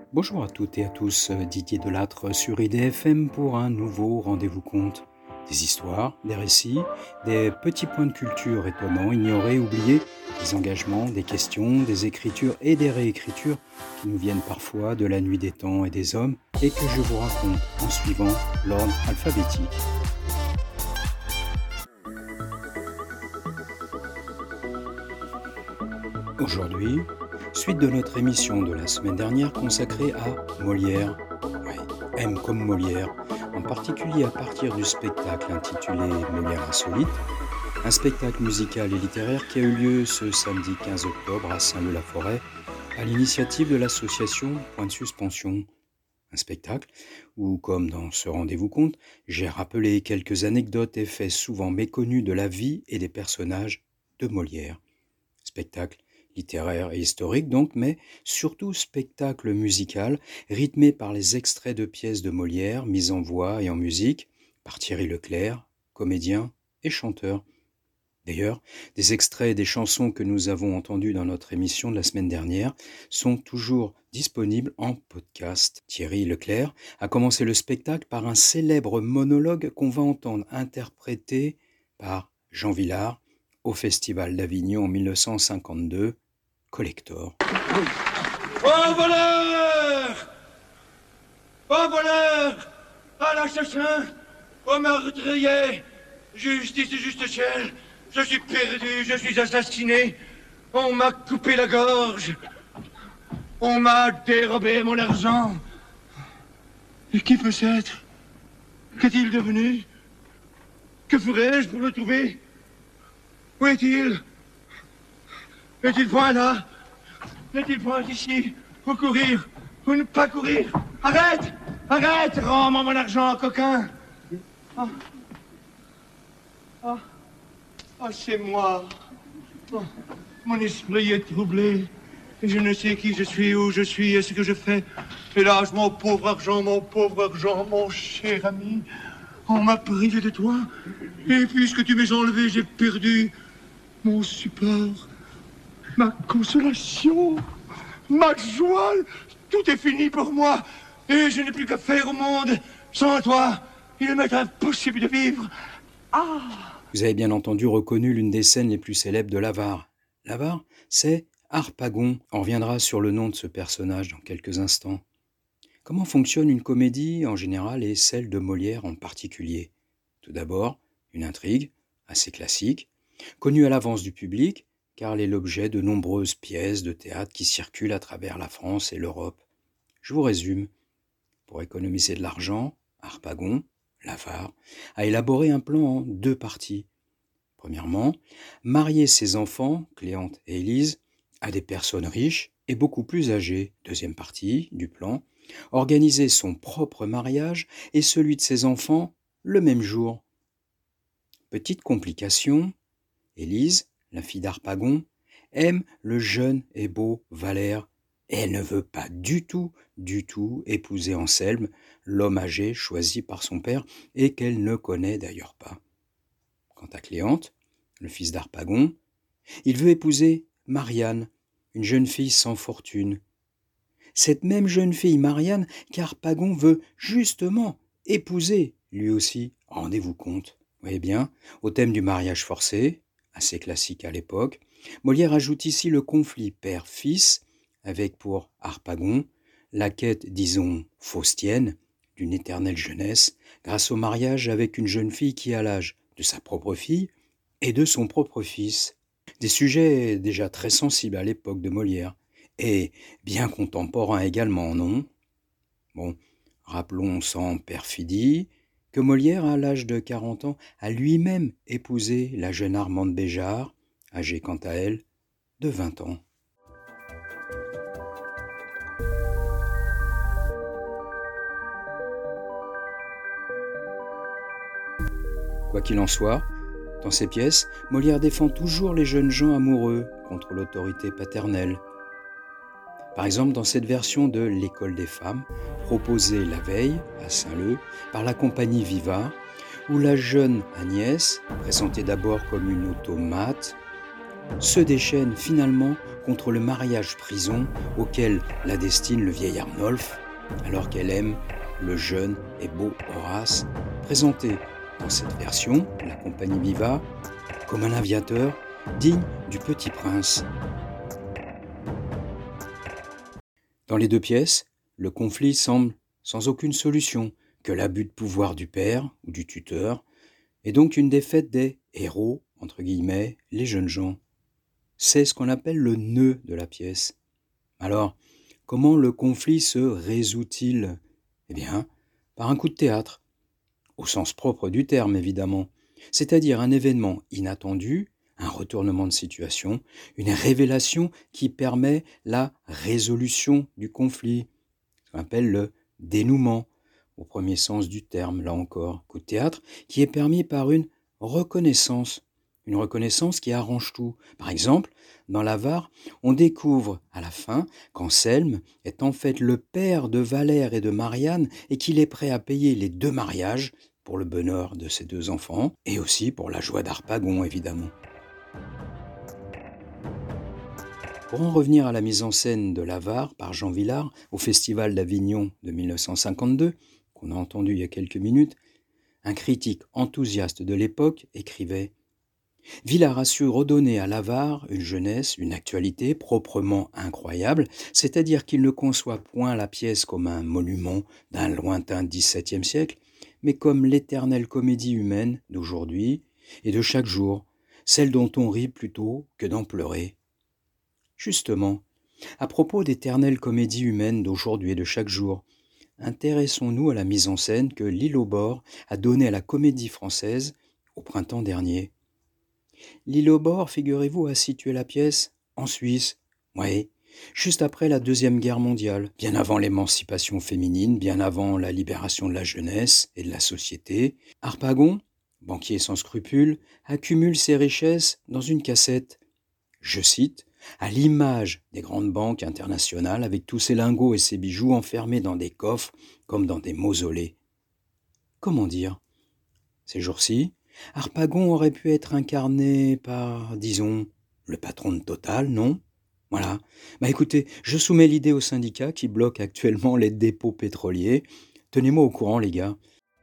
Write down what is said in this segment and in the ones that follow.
Bonjour à toutes et à tous, Didier Delattre sur IDFM pour un nouveau rendez-vous conte. Des histoires, des récits, des petits points de culture étonnants, ignorés, oubliés, des engagements, des questions, des écritures et des réécritures qui nous viennent parfois de la nuit des temps et des hommes et que je vous raconte en suivant l'ordre alphabétique. Aujourd'hui, suite de notre émission de la semaine dernière consacrée à Molière. Oui, M comme Molière, en particulier à partir du spectacle intitulé Molière insolite, un spectacle musical et littéraire qui a eu lieu ce samedi 15 octobre à Saint-Leu-la-Forêt, à l'initiative de l'association Point de Suspension. Un spectacle où, comme dans ce rendez-vous conte, j'ai rappelé quelques anecdotes et faits souvent méconnus de la vie et des personnages de Molière. Spectacle littéraire et historique donc, mais surtout spectacle musical, rythmé par les extraits de pièces de Molière, mises en voix et en musique, par Thierry Leclerc, comédien et chanteur. D'ailleurs, des extraits des chansons que nous avons entendues dans notre émission de la semaine dernière sont toujours disponibles en podcast. Thierry Leclerc a commencé le spectacle par un célèbre monologue qu'on va entendre interprété par Jean Vilar au Festival d'Avignon en 1952, Collector. Au voleur! Au voleur! À l'assassin! Au meurtrier! Justice et juste ciel! Je suis perdu, je suis assassiné! On m'a coupé la gorge! On m'a dérobé mon argent! Et qui peut être? Qu'est-il devenu? Que ferais-je pour le trouver? Où est-il? N'est-il point là? N'est-il point ici? Faut courir, ou ne pas courir? Arrête! Arrête! Rends-moi mon argent, coquin! Ah, ah, ah c'est moi. Oh, mon esprit est troublé. Et je ne sais qui je suis, où je suis et ce que je fais. Hélas, mon pauvre argent, mon cher ami. On m'a privé de toi. Et puisque tu m'es enlevé, j'ai perdu mon support, ma consolation, ma joie. Tout est fini pour moi. Et je n'ai plus qu'à faire au monde. Sans toi, il m'est impossible de vivre. Ah! Vous avez bien entendu reconnu l'une des scènes les plus célèbres de l'Avare. L'Avare, c'est Harpagon. On reviendra sur le nom de ce personnage dans quelques instants. Comment fonctionne une comédie en général et celle de Molière en particulier? Tout d'abord, une intrigue, assez classique, connue à l'avance du public, car elle est l'objet de nombreuses pièces de théâtre qui circulent à travers la France et l'Europe. Je vous résume. Pour économiser de l'argent, Harpagon, l'Avare, a élaboré un plan en 2 parties. Premièrement, marier ses enfants, Cléante et Élise, à des personnes riches et beaucoup plus âgées. Deuxième partie du plan, organiser son propre mariage et celui de ses enfants le même jour. Petite complication, Élise, la fille d'Harpagon, aime le jeune et beau Valère et elle ne veut pas du tout épouser Anselme, l'homme âgé choisi par son père et qu'elle ne connaît d'ailleurs pas. Quant à Cléante, le fils d'Harpagon, il veut épouser Marianne, une jeune fille sans fortune. Cette même jeune fille, Marianne, qu'Harpagon veut justement épouser, lui aussi, rendez-vous compte. Vous voyez bien, au thème du mariage forcé, assez classique à l'époque, Molière ajoute ici le conflit père-fils, avec pour Harpagon la quête, disons, faustienne, d'une éternelle jeunesse, grâce au mariage avec une jeune fille qui a l'âge de sa propre fille et de son propre fils. Des sujets déjà très sensibles à l'époque de Molière, et bien contemporains également, non? Bon, rappelons sans perfidie que Molière, à l'âge de 40 ans, a lui-même épousé la jeune Armande Béjart, âgée quant à elle de 20 ans. Quoi qu'il en soit, dans ses pièces, Molière défend toujours les jeunes gens amoureux contre l'autorité paternelle. Par exemple, dans cette version de L'École des femmes, proposée la veille à Saint-Leu par la compagnie Viva, où la jeune Agnès, présentée d'abord comme une automate, se déchaîne finalement contre le mariage prison auquel la destine le vieil Arnolphe, alors qu'elle aime le jeune et beau Horace, présenté dans cette version, la compagnie Viva, comme un aviateur digne du Petit Prince. Dans les deux pièces, le conflit semble sans aucune solution que l'abus de pouvoir du père ou du tuteur, et donc une défaite des « héros », entre guillemets, les jeunes gens. C'est ce qu'on appelle le nœud de la pièce. Alors, comment le conflit se résout-il ? Eh bien, par un coup de théâtre, au sens propre du terme évidemment, c'est-à-dire un événement inattendu, un retournement de situation, une révélation qui permet la résolution du conflit, ce qu'on appelle le dénouement, au premier sens du terme, là encore, coup de théâtre, qui est permis par une reconnaissance qui arrange tout. Par exemple, dans l'Avare, on découvre à la fin qu'Anselme est en fait le père de Valère et de Marianne et qu'il est prêt à payer les deux mariages pour le bonheur de ses deux enfants et aussi pour la joie d'Harpagon, évidemment. Pour en revenir à la mise en scène de l'Avare par Jean Vilar au Festival d'Avignon de 1952, qu'on a entendu il y a quelques minutes, un critique enthousiaste de l'époque écrivait « Vilar a su redonner à l'Avare une jeunesse, une actualité proprement incroyable, c'est-à-dire qu'il ne conçoit point la pièce comme un monument d'un lointain XVIIe siècle, mais comme l'éternelle comédie humaine d'aujourd'hui et de chaque jour, celle dont on rit plutôt que d'en pleurer. » Justement, à propos d'éternelle comédie humaine d'aujourd'hui et de chaque jour, intéressons-nous à la mise en scène que L'Île aux Bords a donnée à la Comédie Française au printemps dernier. L'Île aux Bords, figurez-vous, a situé la pièce en Suisse, oui, juste après la Deuxième Guerre mondiale, bien avant l'émancipation féminine, bien avant la libération de la jeunesse et de la société. Harpagon, banquier sans scrupules, accumule ses richesses dans une cassette. Je cite, « à l'image des grandes banques internationales avec tous ses lingots et ses bijoux enfermés dans des coffres comme dans des mausolées. » Comment dire ? Ces jours-ci, Harpagon aurait pu être incarné par, disons, le patron de Total, non ? Voilà. Écoutez, je soumets l'idée au syndicat qui bloque actuellement les dépôts pétroliers. Tenez-moi au courant, les gars.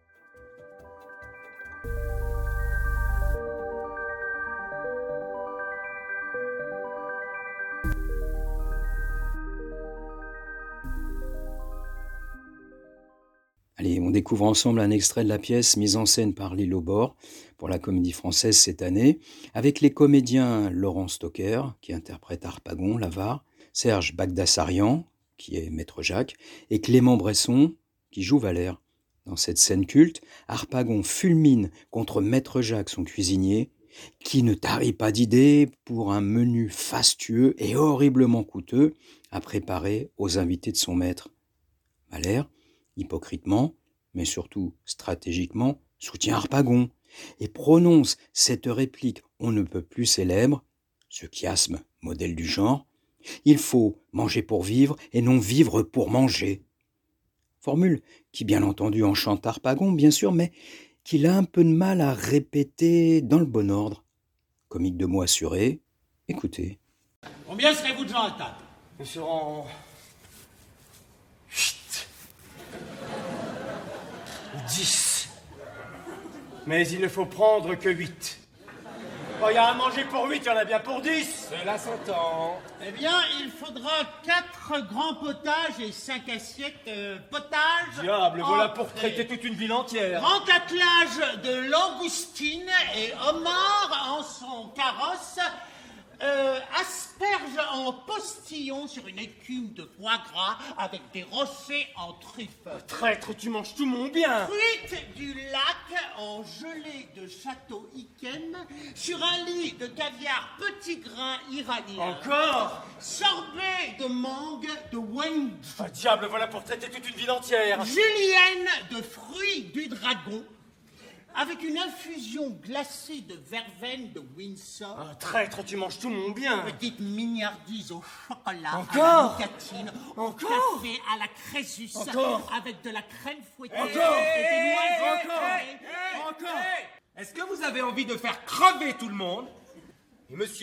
Allez, on découvre ensemble un extrait de la pièce mise en scène par L'Île aux Bords pour la Comédie Française cette année, avec les comédiens Laurent Stocker, qui interprète Harpagon, l'Avare, Serge Bagdasarian, qui est Maître Jacques, et Clément Bresson, qui joue Valère. Dans cette scène culte, Harpagon fulmine contre Maître Jacques, son cuisinier, qui ne tarit pas d'idées pour un menu fastueux et horriblement coûteux à préparer aux invités de son maître. Valère, hypocritement, mais surtout stratégiquement, soutient Harpagon et prononce cette réplique on ne peut plus célèbre, ce chiasme modèle du genre, « Il faut manger pour vivre et non vivre pour manger ». Formule qui bien entendu enchante Harpagon, bien sûr, mais qu'il a un peu de mal à répéter dans le bon ordre. Comique de mots assuré, écoutez. Combien serez-vous de gens à table ? Nous serons 10. Mais il ne faut prendre que 8. Oh, il y a à manger pour 8, il y en a bien pour 10. Cela s'entend. Eh bien, il faudra 4 grands potages et 5 assiettes potages. Diable, voilà pour entrées. traiter toute une ville entière. Grand attelage de langoustines et homard en son carrosse. Asperges en postillon sur une écume de foie gras avec des rossets en truffes. Traître, tu manges tout mon bien. Truite du lac en gelée de château Yquem sur un lit de caviar petit grain iranien. Encore. Sorbet de mangue de Wang. Ah, diable, voilà pour traiter toute une ville entière. Julienne de fruits du dragon. Avec une infusion glacée de verveine de Windsor. Ah, traître, tu manges tout mon bien. Petite mignardise au chocolat. Encore. À la nicotine. Au Encore. café à la crésus. Encore. Avec de la crème fouettée. Encore. Et des noisettes. Encore. Est-ce que vous avez envie de faire crever tout le monde ? Et monsieur,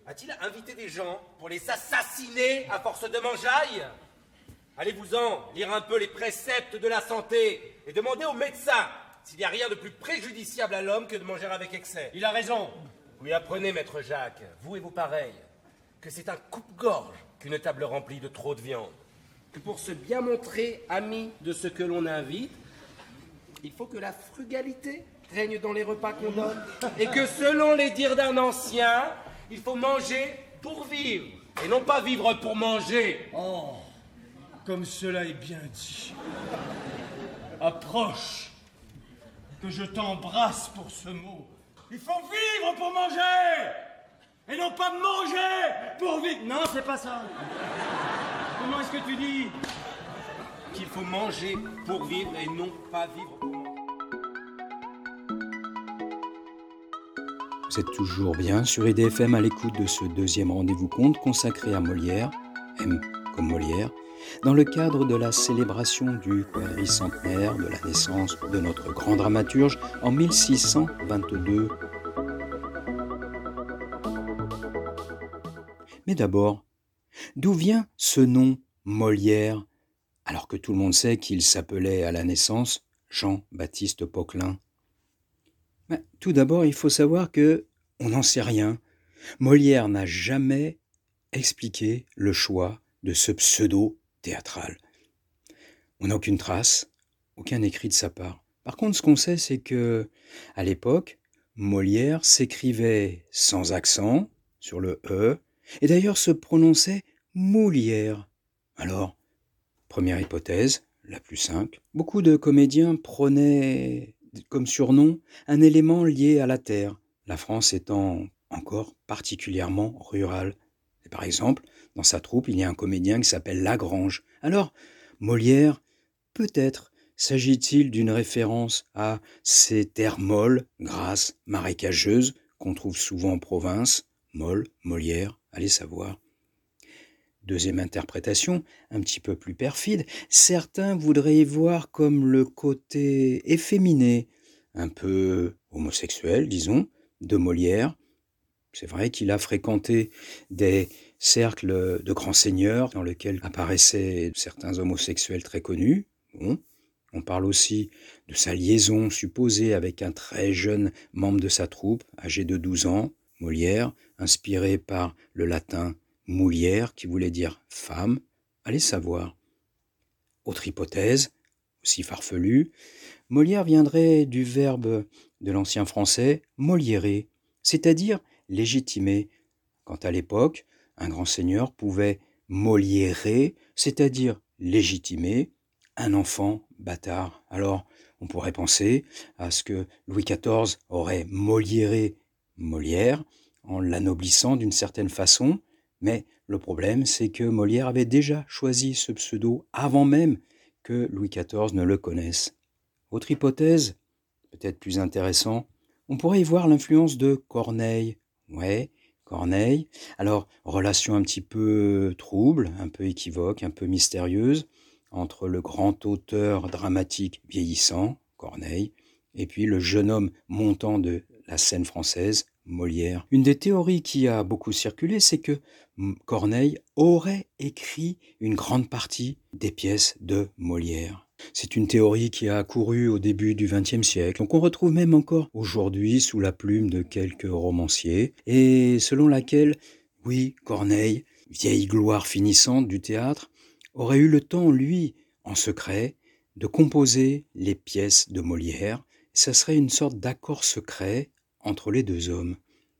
A-t-il invité des gens pour les assassiner à force de mangeaille? Allez-vous-en lire un peu les préceptes de la santé et demandez aux médecins s'il n'y a rien de plus préjudiciable à l'homme que de manger avec excès. Il a raison. Oui, apprenez, maître Jacques, vous et vos pareils, que c'est un coupe-gorge qu'une table remplie de trop de viande. Que pour se bien montrer ami de ce que l'on invite, il faut que la frugalité règne dans les repas qu'on donne. Et que selon les dires d'un ancien, il faut manger pour vivre et non pas vivre pour manger. Oh, comme cela est bien dit. Approche, que je t'embrasse pour ce mot. Il faut vivre pour manger et non pas manger pour vivre. Non, c'est pas ça. Comment est-ce que tu dis? Qu'il faut manger pour vivre et non pas vivre pour manger. Vous êtes toujours bien sur IDFM à l'écoute de ce deuxième rendez-vous conte consacré à Molière, M comme Molière, dans le cadre de la célébration du quadricentenaire de la naissance de notre grand dramaturge en 1622. Mais d'abord, d'où vient ce nom Molière, alors que tout le monde sait qu'il s'appelait à la naissance Jean-Baptiste Poquelin? Tout d'abord, il faut savoir que on n'en sait rien. Molière n'a jamais expliqué le choix de ce pseudo théâtral. On n'a aucune trace, aucun écrit de sa part. Par contre, ce qu'on sait, c'est que, à l'époque, Molière s'écrivait sans accent sur le E, et d'ailleurs se prononçait Moulière. Alors, première hypothèse, la plus simple, beaucoup de comédiens prenaient comme surnom un élément lié à la terre, la France étant encore particulièrement rurale. Et par exemple, dans sa troupe, il y a un comédien qui s'appelle Lagrange. Alors, Molière, peut-être s'agit-il d'une référence à ces terres molles, grasses, marécageuses, qu'on trouve souvent en province, Molle, Molière, allez savoir. Deuxième interprétation, un petit peu plus perfide, certains voudraient y voir comme le côté efféminé, un peu homosexuel, disons, de Molière. C'est vrai qu'il a fréquenté des cercles de grands seigneurs dans lesquels apparaissaient certains homosexuels très connus. Bon. On parle aussi de sa liaison supposée avec un très jeune membre de sa troupe, âgé de 12 ans, Molière, inspiré par le latin moulière, qui voulait dire femme, allez savoir. Autre hypothèse, aussi farfelue, Molière viendrait du verbe de l'ancien français moliérer, c'est-à-dire légitimer. Quand à l'époque, un grand seigneur pouvait moliérer, c'est-à-dire légitimer, un enfant bâtard. Alors, on pourrait penser à ce que Louis XIV aurait moliéré Molière en l'anoblissant d'une certaine façon, mais le problème, c'est que Molière avait déjà choisi ce pseudo avant même que Louis XIV ne le connaisse. Autre hypothèse, peut-être plus intéressant, on pourrait y voir l'influence de Corneille. Ouais, Corneille. Alors, relation un petit peu trouble, un peu équivoque, un peu mystérieuse, entre le grand auteur dramatique vieillissant, Corneille, et puis le jeune homme montant de la scène française, Molière. Une des théories qui a beaucoup circulé, c'est que Corneille aurait écrit une grande partie des pièces de Molière. C'est une théorie qui a couru au début du XXe siècle, donc on retrouve même encore aujourd'hui sous la plume de quelques romanciers, et selon laquelle, oui, Corneille, vieille gloire finissante du théâtre, aurait eu le temps, lui, en secret, de composer les pièces de Molière. Ça serait une sorte d'accord secret entre les deux hommes.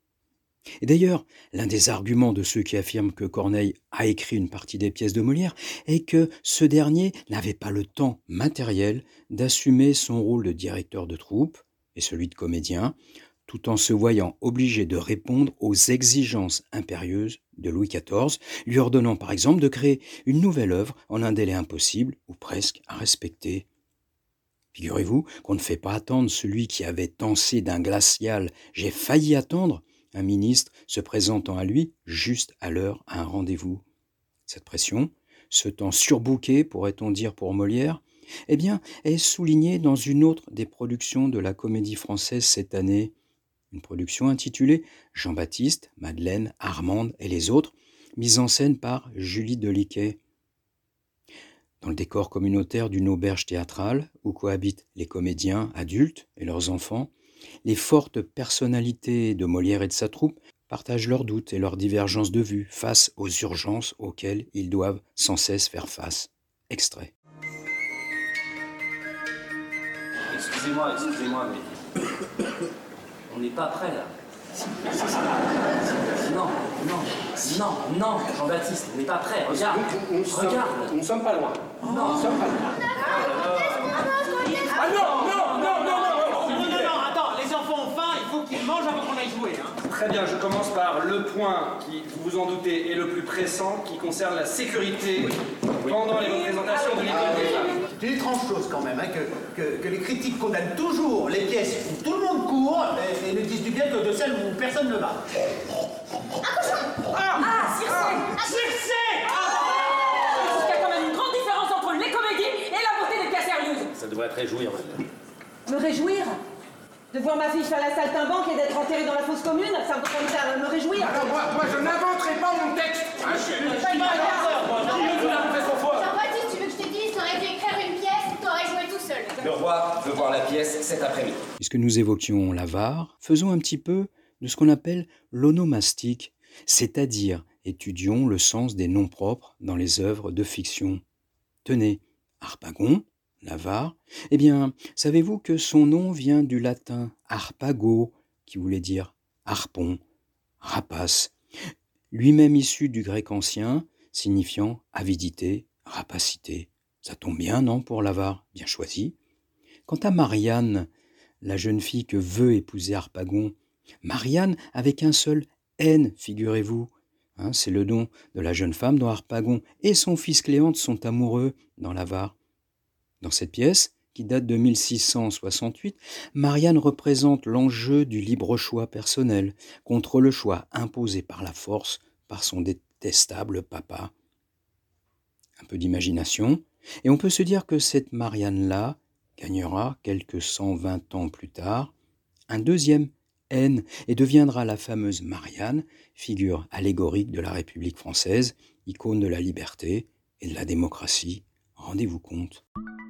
Et d'ailleurs, l'un des arguments de ceux qui affirment que Corneille a écrit une partie des pièces de Molière est que ce dernier n'avait pas le temps matériel d'assumer son rôle de directeur de troupe et celui de comédien, tout en se voyant obligé de répondre aux exigences impérieuses de Louis XIV, lui ordonnant par exemple de créer une nouvelle œuvre en un délai impossible ou presque à respecter. Figurez-vous qu'on ne fait pas attendre celui qui avait dansé d'un glacial « J'ai failli attendre » un ministre se présentant à lui juste à l'heure à un rendez-vous. Cette pression, ce temps surbooké, pourrait-on dire pour Molière, est soulignée dans une autre des productions de la Comédie Française cette année, Une production intitulée Jean-Baptiste, Madeleine, Armande et les autres, mise en scène par Julie Deliquet. Dans le décor communautaire d'une auberge théâtrale où cohabitent les comédiens adultes et leurs enfants, les fortes personnalités de Molière et de sa troupe partagent leurs doutes et leurs divergences de vue face aux urgences auxquelles ils doivent sans cesse faire face. Extrait. Excusez-moi, mais on n'est pas prêt là. Non, Jean-Baptiste, on n'est pas prêt. Regarde, regarde. Nous ne sommes pas loin. Non, Nous ne sommes pas loin. Ah non, attends, les enfants ont faim, il faut qu'ils mangent avant qu'on aille jouer. Très bien, je commence par le point qui, vous vous en doutez, est le plus pressant, qui concerne la sécurité pendant les représentations de l'école des femmes. C'est une étrange chose quand même, hein, que les critiques condamnent toujours les pièces où tout le monde court et ne disent du bien que de celles où personne ne va. Circé! Il y a quand même une grande différence entre les comédies et la beauté des cas sérieuses. Ça devrait te réjouir, madame. Me réjouir? De voir ma fille faire la saltimbanque et d'être enterrée dans la fosse commune, ça me fait me réjouir. Alors moi je n'inventerai pas mon texte. Jean-Baptiste, tu veux que je te dise, t'aurais dû écrire une pièce, t'aurais joué tout seul. Le roi veut voir la pièce cet après-midi. Puisque nous évoquions l'avare, faisons un petit peu de ce qu'on appelle l'onomastique, c'est-à-dire étudions le sens des noms propres dans les œuvres de fiction. Tenez, Harpagon, l'avare, eh bien, savez-vous que son nom vient du latin harpago, qui voulait dire harpon, rapace, lui-même issu du grec ancien, signifiant avidité, rapacité. Ça tombe bien, non, pour l'avare? Bien choisi. Quant à Marianne, la jeune fille que veut épouser Harpagon, Marianne avec un seul N, figurez-vous. C'est le nom de la jeune femme dont Harpagon et son fils Cléanthe sont amoureux dans l'avare. Dans cette pièce, qui date de 1668, Marianne représente l'enjeu du libre choix personnel contre le choix imposé par la force par son détestable papa. Un peu d'imagination, et on peut se dire que cette Marianne-là gagnera, quelques 120 ans plus tard, un deuxième N et deviendra la fameuse Marianne, figure allégorique de la République française, icône de la liberté et de la démocratie. Rendez-vous compte.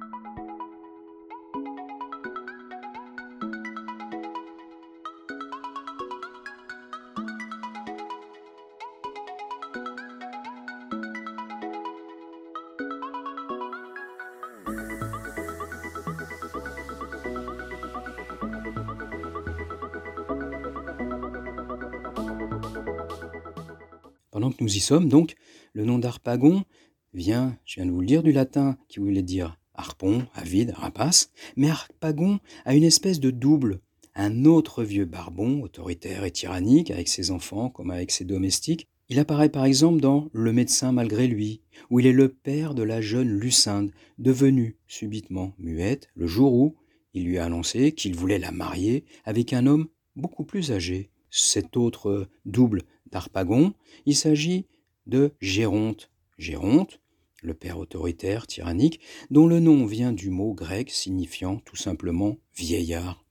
Pendant que nous y sommes, donc, le nom d'Harpagon vient, je viens de vous le dire, du latin qui voulait dire harpon, avide, rapace, mais Harpagon a une espèce de double, un autre vieux barbon, autoritaire et tyrannique, avec ses enfants comme avec ses domestiques. Il apparaît par exemple dans Le médecin malgré lui, où il est le père de la jeune Lucinde, devenue subitement muette, le jour où il lui a annoncé qu'il voulait la marier avec un homme beaucoup plus âgé. Cet autre double d'Harpagon, il s'agit de Géronte. Géronte, le père autoritaire, tyrannique, dont le nom vient du mot grec signifiant tout simplement vieillard.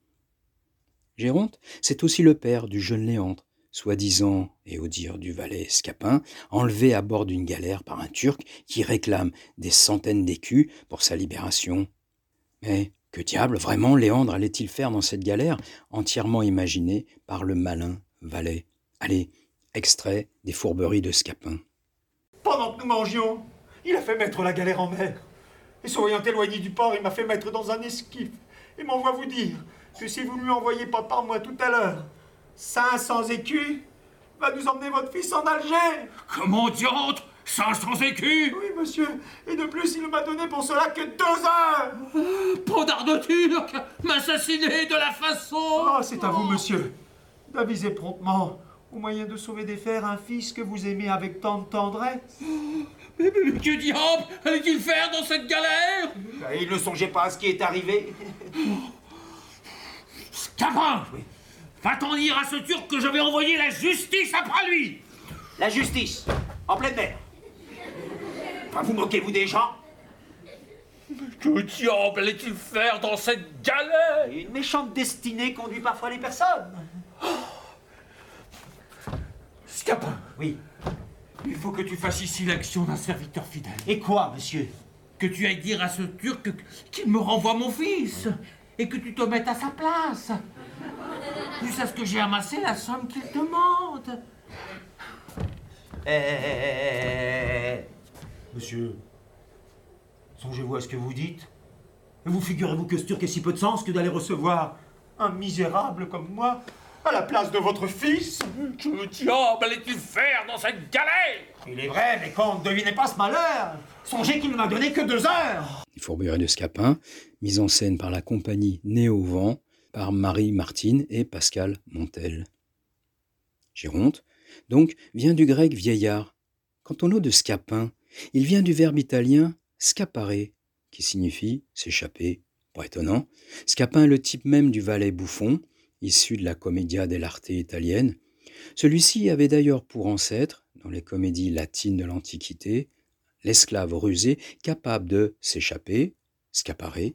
Géronte, c'est aussi le père du jeune Léandre, soi-disant, et au dire du valet Scapin, enlevé à bord d'une galère par un Turc qui réclame des centaines d'écus pour sa libération. Mais que diable, vraiment, Léandre allait-il faire dans cette galère entièrement imaginée par le malin valet? Allez, extrait des fourberies de Scapin. Pendant que nous mangions, il a fait mettre la galère en mer. Et se voyant éloigné du port, il m'a fait mettre dans un esquif. Et m'envoie vous dire que si vous ne lui envoyez pas par moi tout à l'heure 500 écus, va nous emmener votre fils en Alger. Comment diantre? 500 écus? Oui, monsieur. Et de plus, il ne m'a donné pour cela que 2 heures. Pendard de Turc, m'assassiner de la façon... Ah, c'est à vous, monsieur, d'aviser promptement, au moyen de sauver des fers, un fils que vous aimez avec tant de tendresse. Mais que diable allait-il faire dans cette galère? Il ne songeait pas à ce qui est arrivé. Scapin, va-t'en dire à ce Turc que je vais envoyer la justice après lui. La justice, en pleine mer. Enfin, vous moquez-vous des gens? Que diable allait-il faire dans cette galère? Une méchante destinée conduit parfois les personnes. Scapin. Oui. Il faut que tu fasses ici l'action d'un serviteur fidèle. Et quoi, monsieur? Que tu ailles dire à ce Turc qu'il me renvoie mon fils. Et que tu te mettes à sa place. Jusqu'à ce que j'ai amassé la somme qu'il demande. Monsieur, songez-vous à ce que vous dites? Et vous figurez-vous que ce Turc ait si peu de sens que d'aller recevoir un misérable comme moi à la place de votre fils? Que diable allais-tu faire dans cette galère? Il est vrai, mais quand on ne devinait pas ce malheur, songez qu'il ne m'a donné que 2 heures. Les Fourberies de Scapin, mise en scène par la compagnie Né au vent, par Marie Martine et Pascal Montel. Géronte, donc, vient du grec vieillard. Quant au nom de Scapin, il vient du verbe italien scapare, qui signifie s'échapper. Pas étonnant. Scapin est le type même du valet bouffon, issu de la commedia dell'arte italienne. Celui-ci avait d'ailleurs pour ancêtre, dans les comédies latines de l'Antiquité, l'esclave rusé capable de s'échapper, scapare,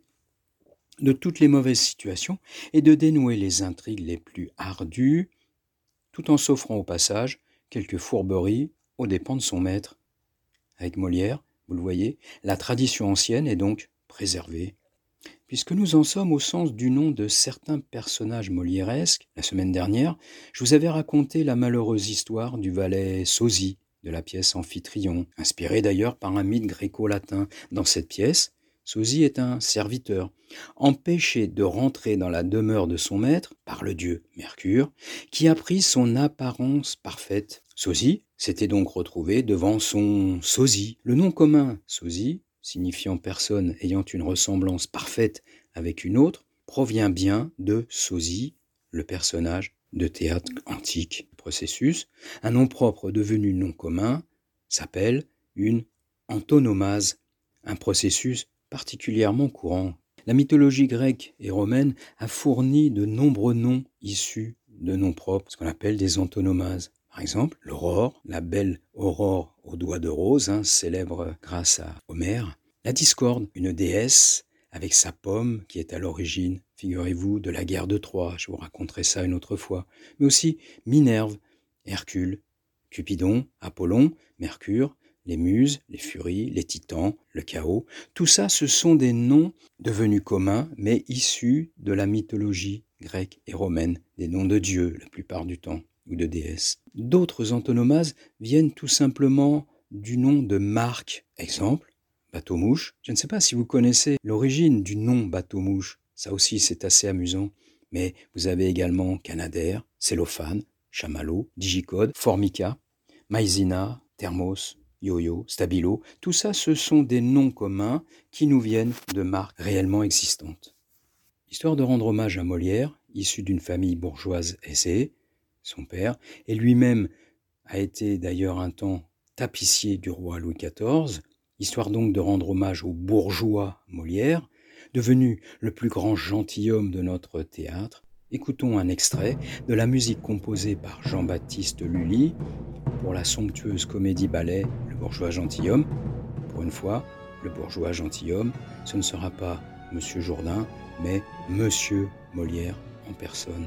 de toutes les mauvaises situations et de dénouer les intrigues les plus ardues, tout en s'offrant au passage quelques fourberies aux dépens de son maître. Avec Molière, vous le voyez, la tradition ancienne est donc préservée. Puisque nous en sommes au sens du nom de certains personnages molièresques, la semaine dernière, je vous avais raconté la malheureuse histoire du valet Sosie de la pièce Amphitryon, inspirée d'ailleurs par un mythe gréco-latin. Dans cette pièce, Sosie est un serviteur, empêché de rentrer dans la demeure de son maître par le dieu Mercure, qui a pris son apparence parfaite. Sosie s'était donc retrouvé devant son sosie. Le nom commun sosie, signifiant personne ayant une ressemblance parfaite avec une autre, provient bien de sosie, le personnage de théâtre antique. Le processus, un nom propre devenu nom commun, s'appelle une antonomase, un processus particulièrement courant. La mythologie grecque et romaine a fourni de nombreux noms issus de noms propres, ce qu'on appelle des antonomases. Par exemple, l'aurore, la belle aurore aux doigts de rose, célèbre grâce à Homère. La discorde, une déesse avec sa pomme qui est à l'origine, figurez-vous, de la guerre de Troie, je vous raconterai ça une autre fois. Mais aussi Minerve, Hercule, Cupidon, Apollon, Mercure, les muses, les furies, les titans, le chaos. Tout ça, ce sont des noms devenus communs, mais issus de la mythologie grecque et romaine, des noms de dieux la plupart du temps, ou de déesses. D'autres antonomases viennent tout simplement du nom de marque. Exemple, bateau-mouche. Je ne sais pas si vous connaissez l'origine du nom bateau-mouche. Ça aussi, c'est assez amusant. Mais vous avez également Canadair, Cellophane, Chamallow, Digicode, Formica, Maïzena, Thermos, Yo-Yo, Stabilo. Tout ça, ce sont des noms communs qui nous viennent de marques réellement existantes. Histoire de rendre hommage à Molière, issu d'une famille bourgeoise aisée, son père, et lui-même a été d'ailleurs un temps tapissier du roi Louis XIV, histoire donc de rendre hommage au bourgeois Molière, devenu le plus grand gentilhomme de notre théâtre. Écoutons un extrait de la musique composée par Jean-Baptiste Lully pour la somptueuse comédie-ballet Le bourgeois gentilhomme. Pour une fois, le bourgeois gentilhomme, ce ne sera pas Monsieur Jourdain, mais Monsieur Molière en personne.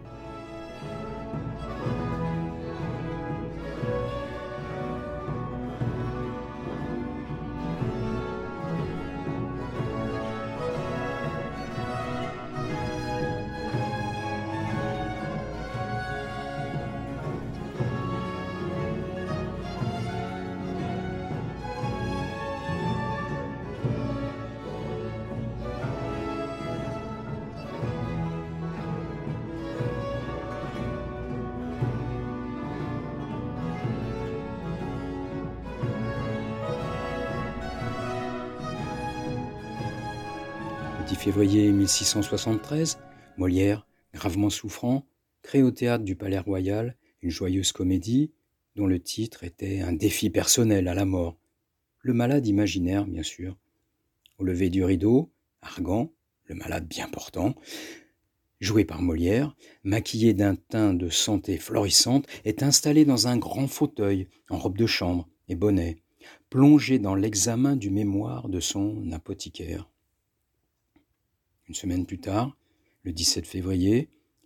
Le 10 février 1673, Molière, gravement souffrant, crée au théâtre du Palais Royal une joyeuse comédie dont le titre était un défi personnel à la mort. Le malade imaginaire, bien sûr. Au lever du rideau, Argan, le malade bien portant, joué par Molière, maquillé d'un teint de santé florissante, est installé dans un grand fauteuil en robe de chambre et bonnet, plongé dans l'examen du mémoire de son apothicaire. Une semaine plus tard, le 17 février,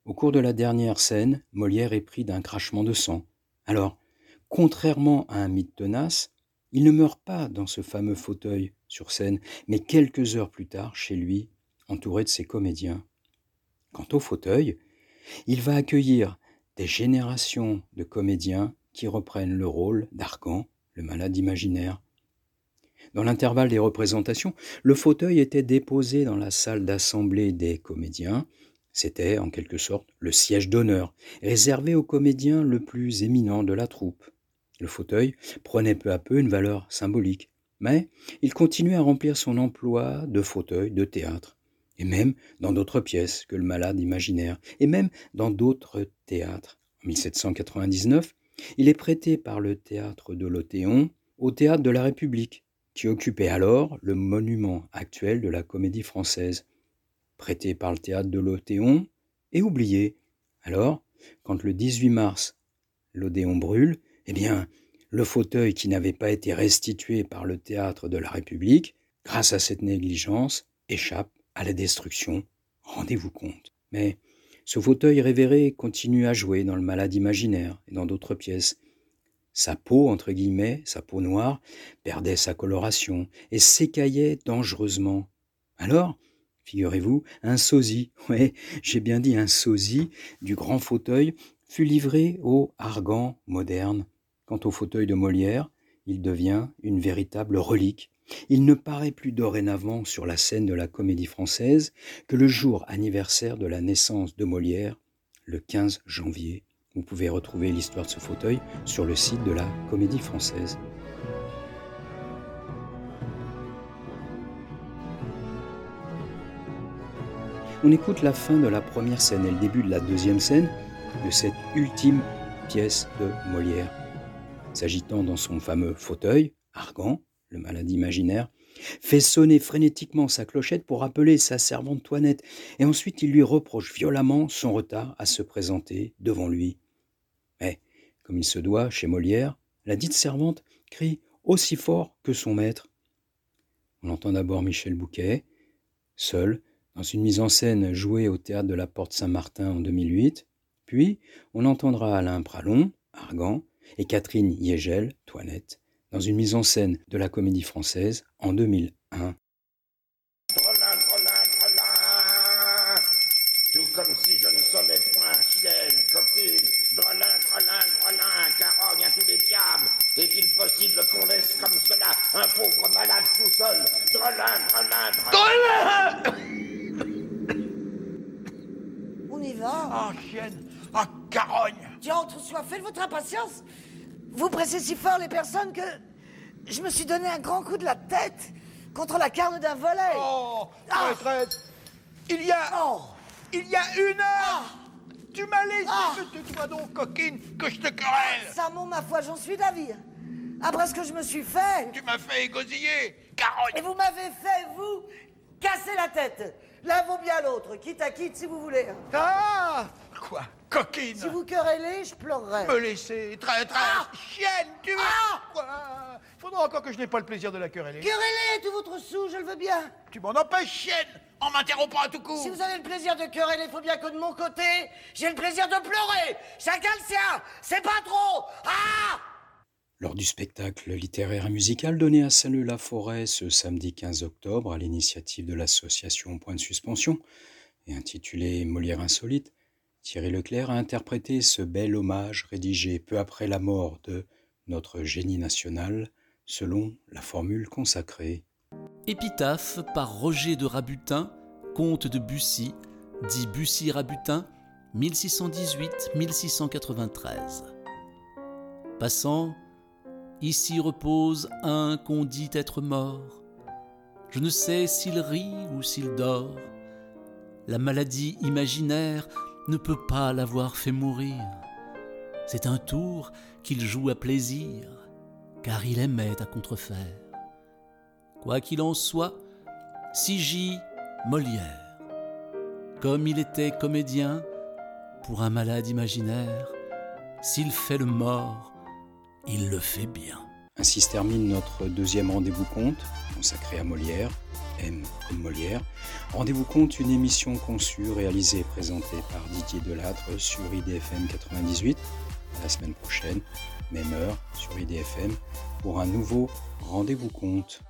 Au cours de la dernière scène, Molière est pris d'un crachement de sang. Alors, contrairement à un mythe tenace, il ne meurt pas dans ce fameux fauteuil sur scène, mais quelques heures plus tard, chez lui, entouré de ses comédiens. Quant au fauteuil, il va accueillir des générations de comédiens qui reprennent le rôle d'Argan, le malade imaginaire. Dans l'intervalle des représentations, le fauteuil était déposé dans la salle d'assemblée des comédiens. C'était, en quelque sorte, le siège d'honneur, réservé aux comédiens le plus éminent de la troupe. Le fauteuil prenait peu à peu une valeur symbolique, mais il continuait à remplir son emploi de fauteuil de théâtre, et même dans d'autres pièces que le malade imaginaire, et même dans d'autres théâtres. En 1799, il est prêté par le théâtre de l'Odéon au théâtre de la République, qui occupait alors le monument actuel de la Comédie Française. Prêté par le théâtre de l'Odéon et oublié. Alors, quand le 18 mars, l'Odéon brûle, eh bien, le fauteuil qui n'avait pas été restitué par le théâtre de la République, grâce à cette négligence, échappe à la destruction. Rendez-vous compte. Mais ce fauteuil révéré continue à jouer dans le malade imaginaire et dans d'autres pièces. Sa peau, entre guillemets, sa peau noire, perdait sa coloration et s'écaillait dangereusement. Alors, figurez-vous, un sosie, ouais, j'ai bien dit un sosie, du grand fauteuil, fut livré au Argan moderne. Quant au fauteuil de Molière, il devient une véritable relique. Il ne paraît plus dorénavant sur la scène de la Comédie Française que le jour anniversaire de la naissance de Molière, le 15 janvier. Vous pouvez retrouver l'histoire de ce fauteuil sur le site de la Comédie Française. On écoute la fin de la première scène et le début de la deuxième scène de cette ultime pièce de Molière. S'agitant dans son fameux fauteuil, Argan, le malade imaginaire, fait sonner frénétiquement sa clochette pour appeler sa servante Toinette, et ensuite il lui reproche violemment son retard à se présenter devant lui. Mais, comme il se doit chez Molière, la dite servante crie aussi fort que son maître. On entend d'abord Michel Bouquet, seul, dans une mise en scène jouée au théâtre de la Porte Saint-Martin en 2008, puis on entendra Alain Pralon, Argan, et Catherine Yegel, Toinette, dans une mise en scène de la Comédie Française en 2001. Drolin, drolin, drolin, tout comme si je ne sonnais point, chienne, coquine, drolin, drolin, drolin, carogne à tous les diables, est-il possible qu'on laisse comme cela un pauvre malade tout seul, drolin, drolin, drolin. On y va. Ah, chienne, ah, carogne. Tu as entresoifé de votre impatience. Vous pressez si fort les personnes que je me suis donné un grand coup de la tête contre la carne d'un volet. Oh, maîtresse, il y a une heure, tu m'as laissé, tais-toi donc, coquine, que je te querelle. Samon, ma foi, j'en suis d'avis. Après ce que je me suis fait... Tu m'as fait égosiller, carogne. Et vous m'avez fait, vous, casser la tête. L'un vaut bien l'autre, quitte à quitte si vous voulez. Ah, quoi, coquine. Si vous querellez, je pleurerai. Me laisser, traître, chienne, tu veux... Quoi? Faudra encore que je n'ai pas le plaisir de la quereller. Querellez tout votre sou, je le veux bien. Tu m'en empêches, chienne, en m'interrompant à tout coup. Si vous avez le plaisir de quereller, il faut bien que de mon côté, j'ai le plaisir de pleurer. Chacun le sien, c'est pas trop. Ah! Lors du spectacle littéraire et musical donné à Saint-Leu-la-Forêt ce samedi 15 octobre à l'initiative de l'association Point de Suspension et intitulé Molière Insolite, Thierry Leclerc a interprété ce bel hommage rédigé peu après la mort de notre génie national selon la formule consacrée. Épitaphe par Roger de Rabutin, comte de Bussy, dit Bussy-Rabutin, 1618-1693. Passant, ici repose un qu'on dit être mort. Je ne sais s'il rit ou s'il dort. La maladie imaginaire ne peut pas l'avoir fait mourir. C'est un tour qu'il joue à plaisir, car il aimait à contrefaire. Quoi qu'il en soit, si j'y Molière, comme il était comédien, pour un malade imaginaire, s'il fait le mort, il le fait bien. Ainsi se termine notre deuxième rendez-vous conte, consacré à Molière. M comme Molière. Rendez-vous compte, une émission conçue, réalisée et présentée par Didier Delattre sur IDFM 98. À la semaine prochaine, même heure sur IDFM, pour un nouveau Rendez-vous compte.